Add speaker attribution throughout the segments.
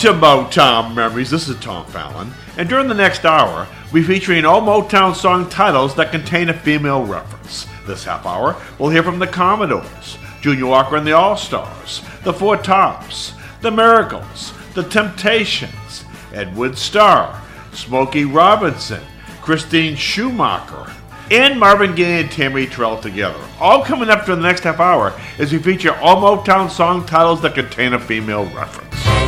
Speaker 1: to Motown Memories. This is Tom Fallon, and during the next hour, we're featuring all Motown song titles that contain a female reference. This half hour, we'll hear from the Commodores, Junior Walker and the All-Stars, the Four Tops, the Miracles, the Temptations, Ed Wood Starr, Smokey Robinson, Christine Schumacher, and Marvin Gaye and Tammy Terrell together. All coming up for the next half hour as we feature all Motown song titles that contain a female reference.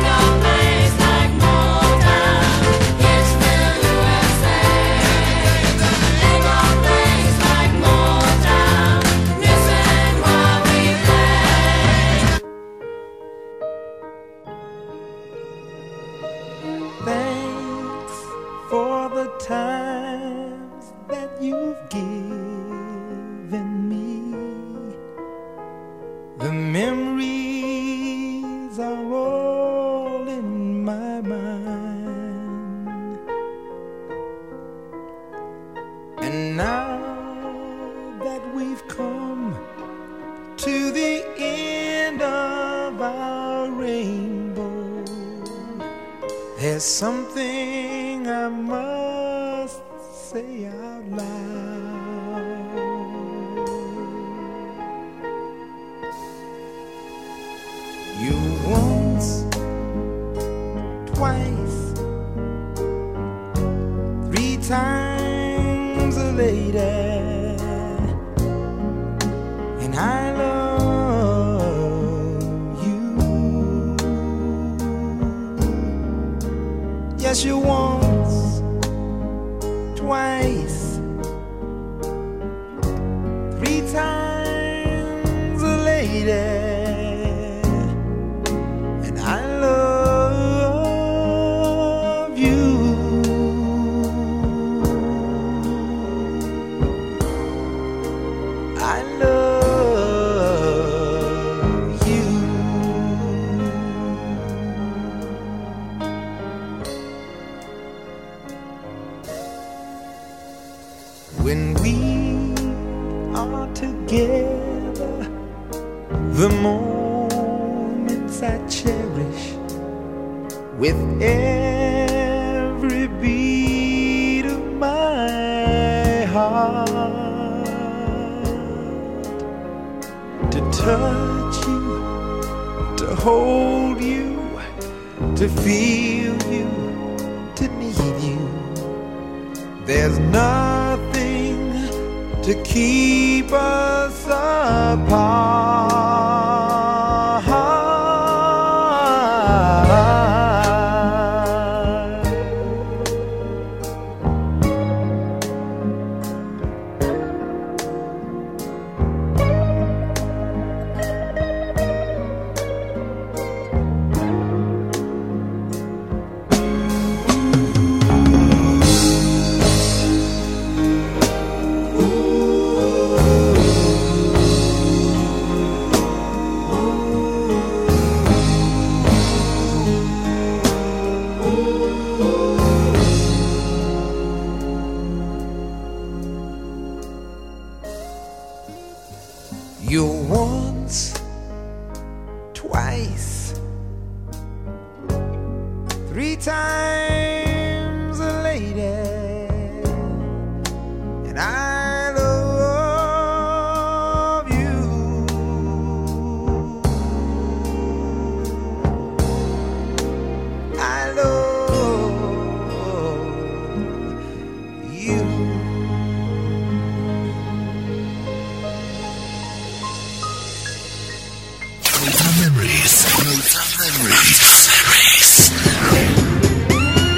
Speaker 2: Times that you've given me, the memories are all in my mind, and now that we've come to the end of our rainbow, there's something I must say out loud. You once, twice, 3 times a lady, and I love you. Yes, you once, twice, 3 times a lady, and I love you. I love you. When we are together, the moments I cherish with every beat of my heart. To touch you, to hold you, to feel you, to need you. There's nothing to keep us apart. You once, twice, 3 times a lady, and I love you. I love you.
Speaker 3: Motown Memories.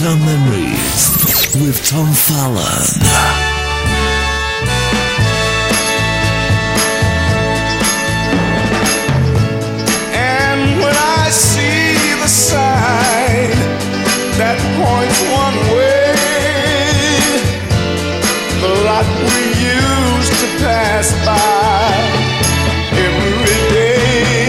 Speaker 3: Motown Memories with Tom Fallon.
Speaker 2: I see the sign that points one way, the lot we used to pass by every day.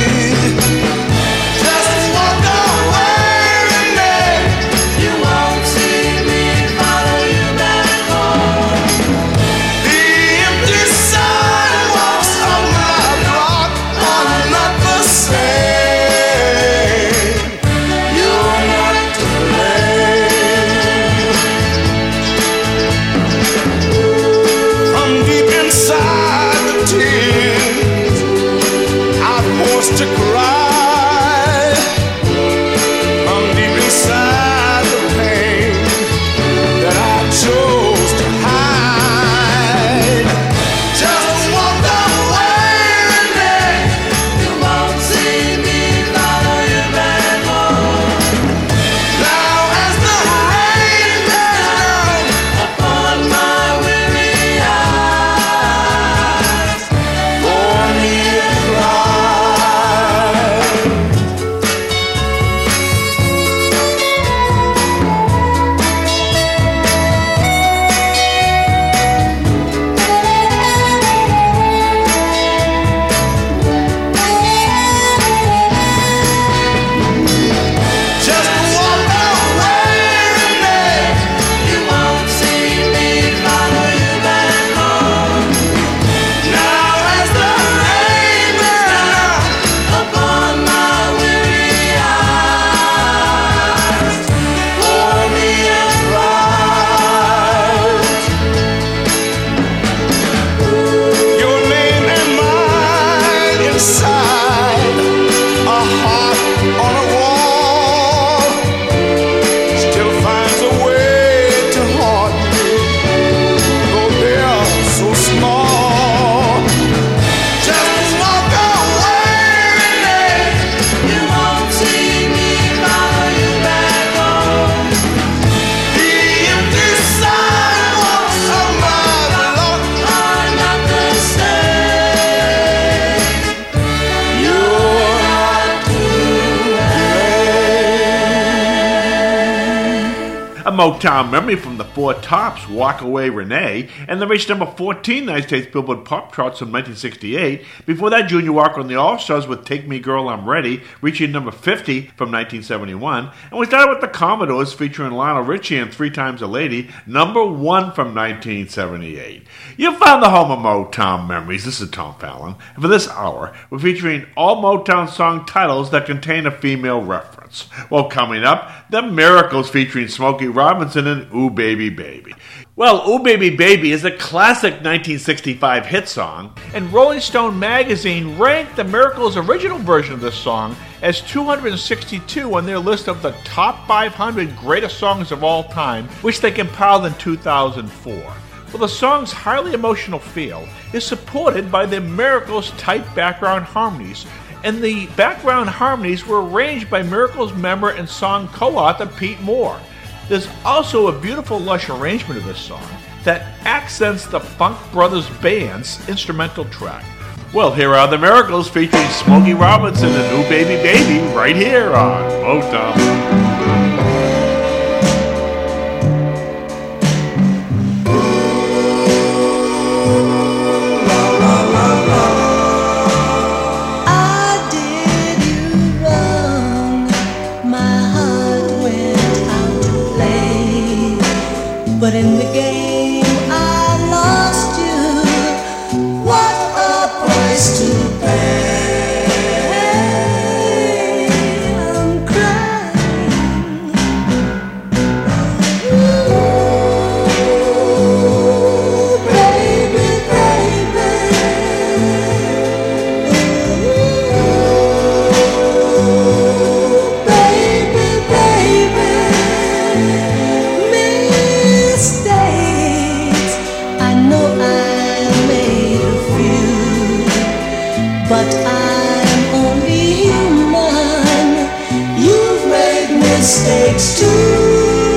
Speaker 2: Just walk away and then you won't see me follow you back home. The empty sidewalks of my block are not the same. To cry from deep inside the pain that I chose to hide. Just walk away and then you won't see me follow you back home. Now as the rain bears down upon my weary eyes, for me to cry.
Speaker 1: Motown memory from the Four Tops, Walk Away Renee, and they reached number 14 in the United States Billboard Pop Charts in 1968. Before that, Junior Walker and the All-Stars with Take Me Girl, I'm Ready, reaching number 50 from 1971. And we started with the Commodores featuring Lionel Richie and Three Times a Lady, number 1 from 1978. You found the home of Motown memories. This is Tom Fallon. And for this hour, we're featuring all Motown song titles that contain a female reference. Well, coming up, The Miracles featuring Smokey Robinson and Ooh Baby Baby. Well, Ooh Baby Baby is a classic 1965 hit song, and Rolling Stone magazine ranked The Miracles' original version of this song as 262 on their list of the top 500 greatest songs of all time, which they compiled in 2004. Well, the song's highly emotional feel is supported by The Miracles' tight background harmonies, and the background harmonies were arranged by Miracles member and song co-author Pete Moore. There's also a beautiful, lush arrangement of this song that accents the Funk Brothers Band's instrumental track. Well, here are The Miracles featuring Smokey Robinson and Ooh Baby Baby right here on Motown.
Speaker 4: But in the game I lost you. What a price to pay. I'm crying. Ooh, baby, baby. Ooh, baby, baby. Mistakes, I know I made a few, but I'm only human. You've made mistakes too.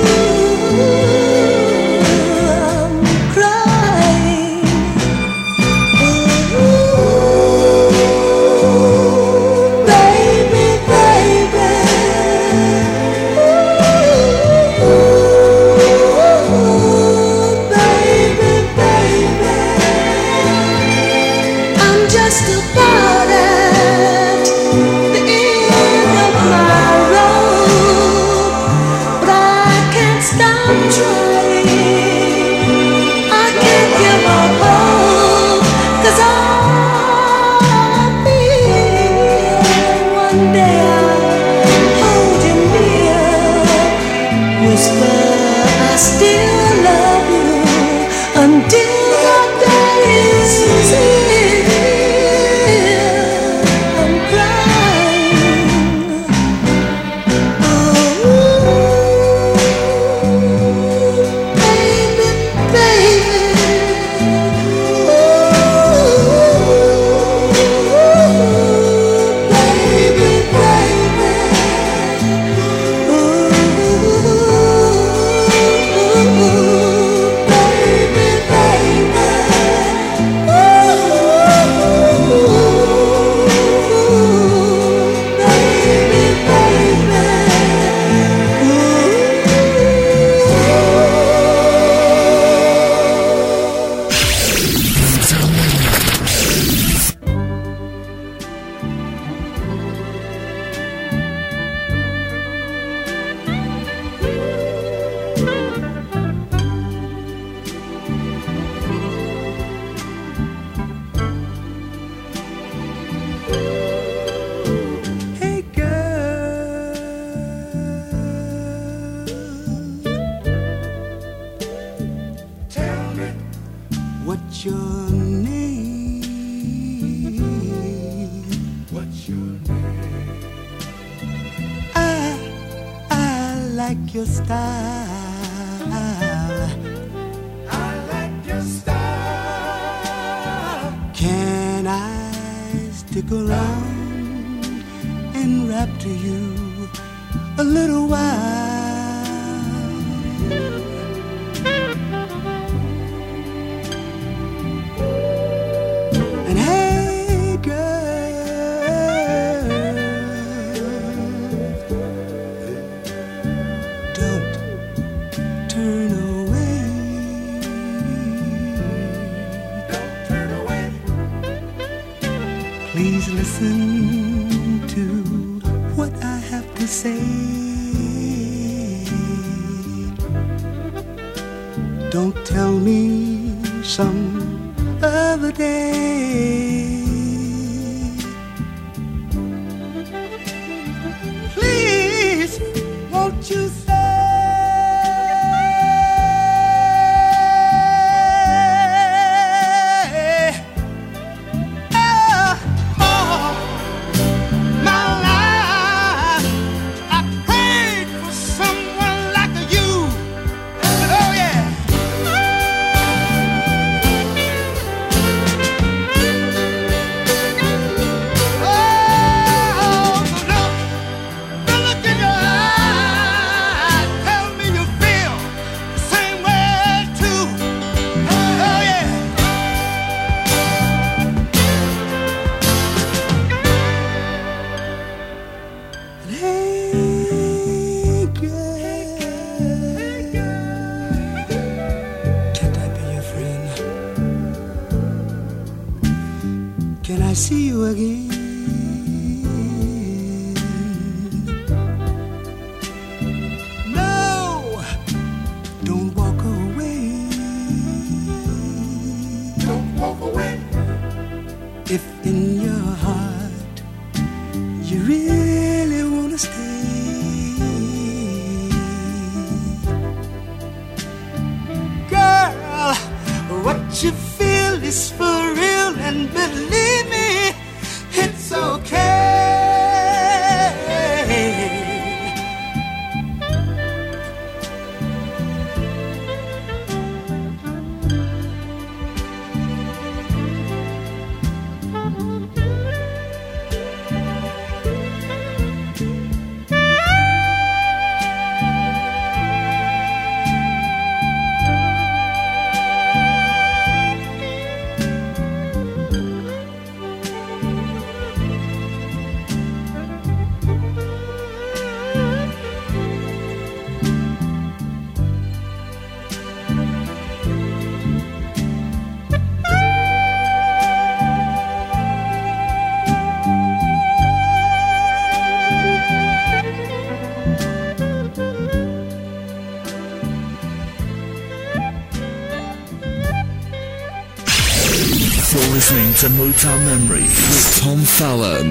Speaker 4: whisper I still love you until that day is here. I'm crying. Oh, baby, baby. Hey girl, tell me what's your name? What's your name? I like your style. I like your style. Can I stick around and rap to you a little while? And hey girl, don't turn away. Don't turn away. Please listen to what I have to say. Don't tell me some other day. Please, won't you say, oh, my life, I prayed for someone like you. Oh yeah. Oh, the look in your eyes, tell me you feel the same way too. Oh yeah. Hey girl, can't I be your friend? Can I see you again? No, don't walk away. Don't walk away. If in your heart you really wanna stay, girl, what you feel is for real, and believe me, it's okay.
Speaker 3: You're listening to Motown Memories with Tom Fallon.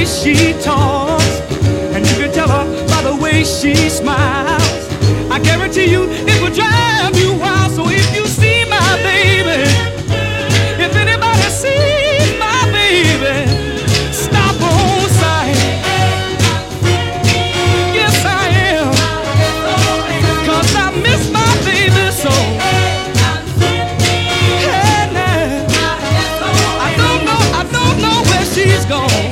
Speaker 5: she talks, and you can tell her by the way she smiles. I guarantee you it will drive you wild. So if you see my baby, if anybody sees my baby, stop on sight. Yes, I am, 'cause I miss my baby so. Hey, now, I don't know where she's gone,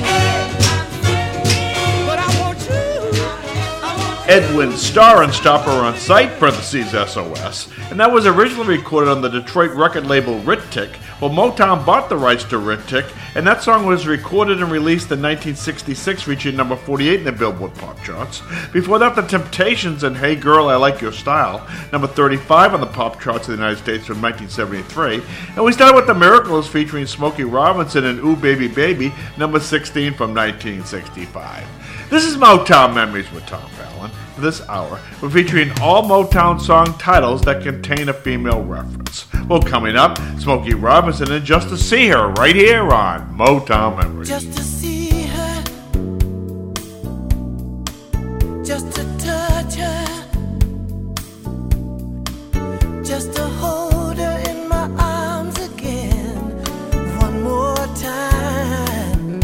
Speaker 5: but I want you.
Speaker 1: Edwin Starr and Stopper on Sight, parentheses SOS, and that was originally recorded on the Detroit record label Rit-Tic. Well, Motown bought the rights to Rit-Tic, and that song was recorded and released in 1966, reaching number 48 in the Billboard pop charts. Before that, The Temptations and Hey Girl, I Like Your Style, number 35 on the pop charts of the United States from 1973. And we started with The Miracles featuring Smokey Robinson and Ooh Baby Baby, number 16 from 1965. This is Motown Memories with Tom Fallon. For this hour, we're featuring all Motown song titles that contain a female reference. Well, coming up, Smokey Robinson and Just to See Her right here on Motown Memories.
Speaker 2: Just to see her, just to touch her, just to hold her in my arms again, one more time.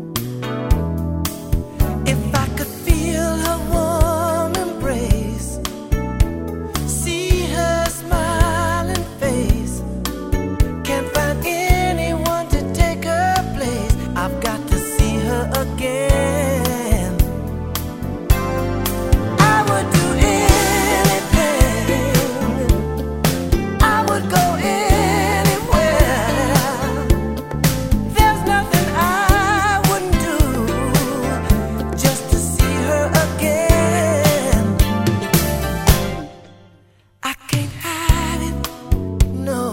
Speaker 2: If I could feel her warm embrace, see her smiling face, can't find anyone to take her place. I've got to see her again. I would do anything, I would go anywhere. There's nothing I wouldn't do just to see her again. I can't hide it, no,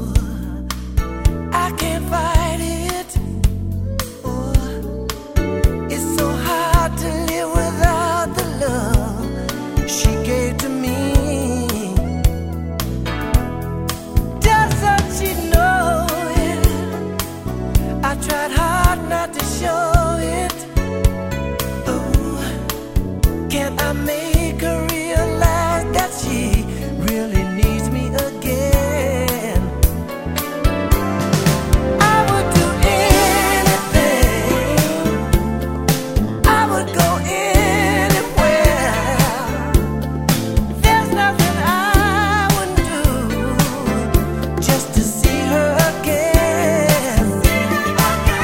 Speaker 2: I can't fight it. Oh, it's so hard to live without the love she gave to me. Doesn't she know it? I tried hard not to show it. Oh, can I make her realize that she really needs me again? I would do anything, I would go anywhere. There's nothing I wouldn't do just to see her again.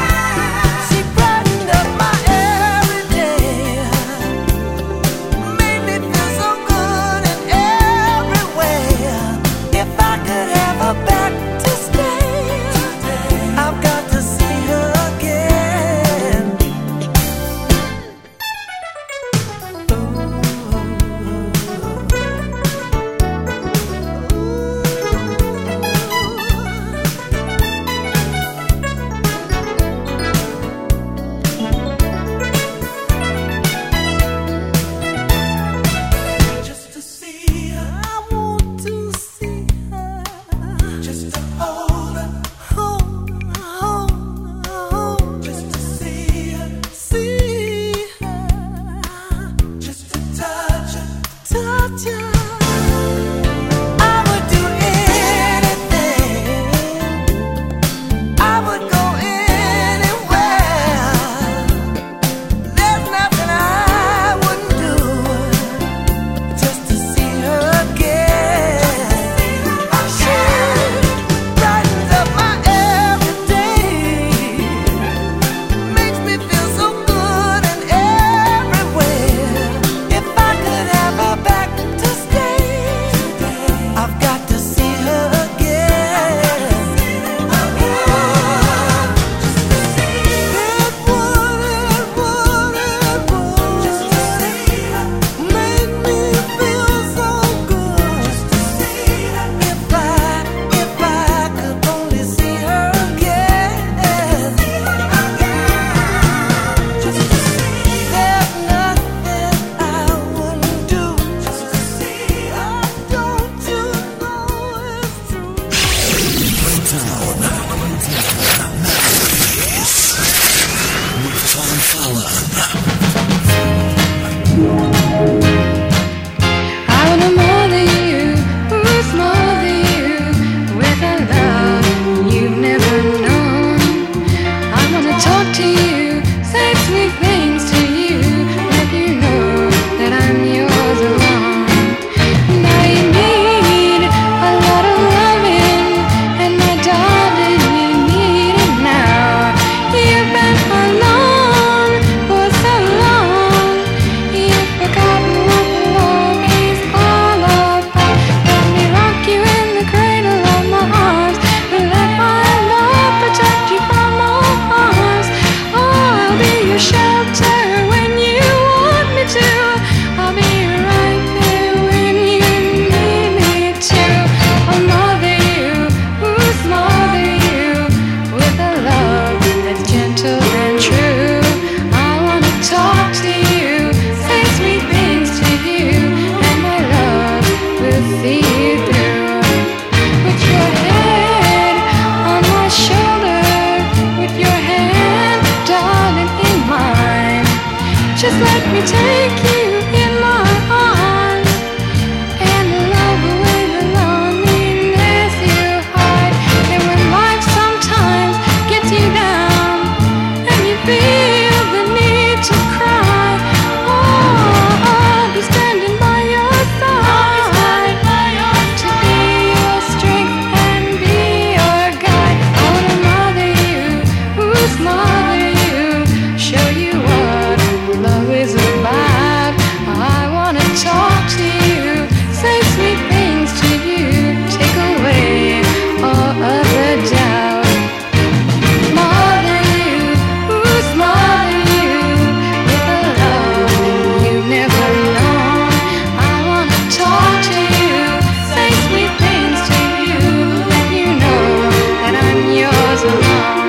Speaker 2: She brightened up my every day,
Speaker 6: Just let me take you in my arms and love away the loneliness you hide. And when life sometimes gets you down and you feel the need to cry, oh, I'll be standing by your side to be your strength and be your guide. I wanna mother you, smother you, show you what love is about. I wanna talk to you, say sweet things to you, take away all of the doubt. Mother you, smother you with a love you've never known. I wanna talk to you, say sweet things to you, let you know that I'm yours alone.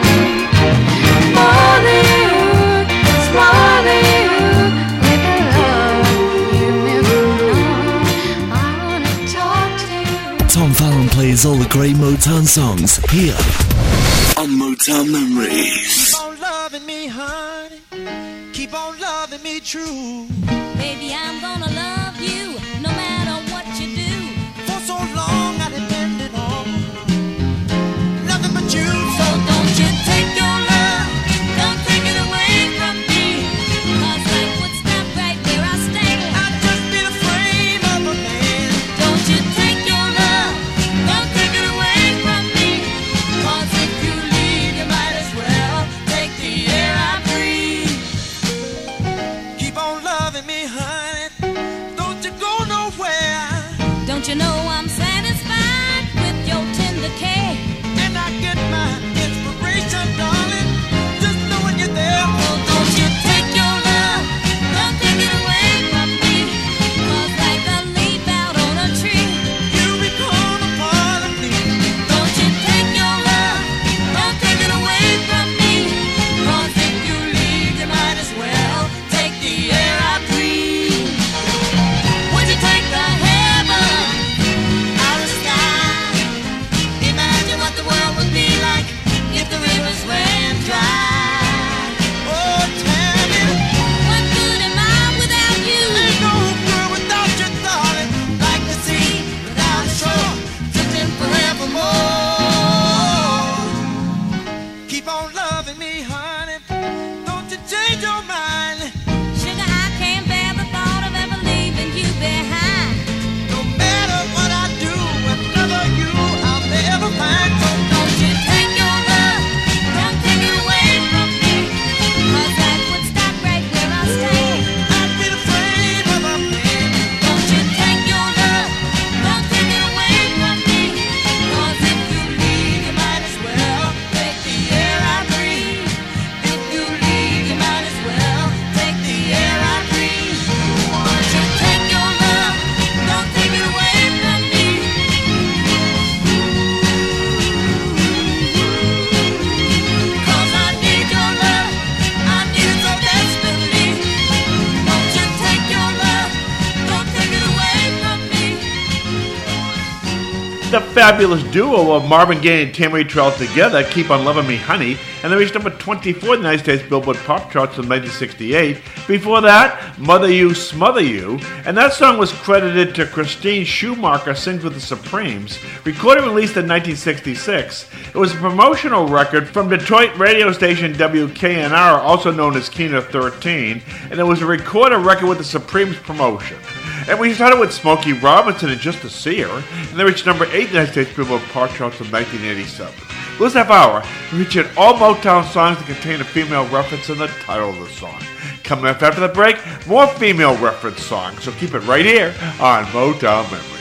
Speaker 6: Mother you, smother you with a love you've never known. I wanna talk to you.
Speaker 3: Tom Fallon plays all the great Motown songs here on Motown Memories.
Speaker 2: Keep on loving me, honey. Keep on loving me true.
Speaker 7: Baby, I'm gonna love you no matter what you do.
Speaker 2: For so long I depended on nothing but you.
Speaker 7: So don't you take your love, don't take it away from me. 'Cause life would stop right where I stand.
Speaker 2: I'd just be the frame of a man.
Speaker 7: Don't you take your love, don't take it away from me. 'Cause if you leave, you might as well take the air I breathe.
Speaker 2: Keep on loving me, honey. Don't you go nowhere.
Speaker 7: Don't you know I'm satisfied with your tender care?
Speaker 2: And I get my inspiration, darling, just knowing you're there.
Speaker 7: So don't you take your love, don't take it away from me. 'Cause like a leaf out on a tree.
Speaker 2: You become a part of me.
Speaker 7: Don't you take your love, don't take it away from me. 'Cause if you leave, you might as well take the air I breathe. Would you take the heaven out of the sky? Imagine what the world would be like if the rivers ran dry.
Speaker 2: Oh, Tammy,
Speaker 7: What good am I without you?
Speaker 2: ain't no good without you, darling.
Speaker 7: Like the sea without a shore, drifting forevermore.
Speaker 2: Keep on loving me, honey. Don't you change your mind.
Speaker 7: Sugar, I can't bear the thought of ever leaving you behind.
Speaker 2: No matter what I do, another you I'll never find. So
Speaker 7: Don't you take your love, don't take it away from me. 'Cause life would stop right where I stand.
Speaker 2: I'd be the frame of a man.
Speaker 7: Don't you take your love, don't take it away from me. 'Cause if you leave, you might as well take the air I breathe. If you leave, you might as well take the air I breathe. Don't you take your love, don't take it away from me. 'Cause I need your love, I need it so desperately. Don't you take your love, don't take it away from me.
Speaker 1: The fabulous duo of Marvin Gaye and Tammy Terrell together, Keep on Loving Me, Honey, and they reached number 24 in the United States Billboard Pop Charts in 1968. Before that, Mother You, Smother You, and that song was credited to Christine Schumacher Sings with the Supremes, recorded and released in 1966. It was a promotional record from Detroit radio station WKNR, also known as Kina 13, and it was a recorded record with the Supremes promotion. And we started with Smokey Robinson and Just to See Her, and they reached number 8 in the United States Billboard Pop Charts in 1987. This half hour, we featured all Motown songs that contain a female reference in the title of the song. Coming up after the break, more female reference songs, so keep it right here on Motown Memories.